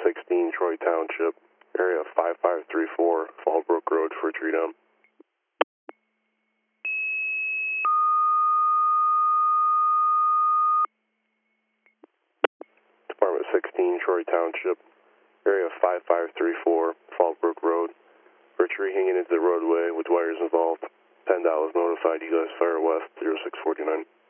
16, Troy Township, area 5534, Fallbrook Road for tree down. Department 16, Troy Township, area 5534, Fallbrook Road. For a tree hanging into the roadway with wires involved. 10 notified. You guys fire west 0649.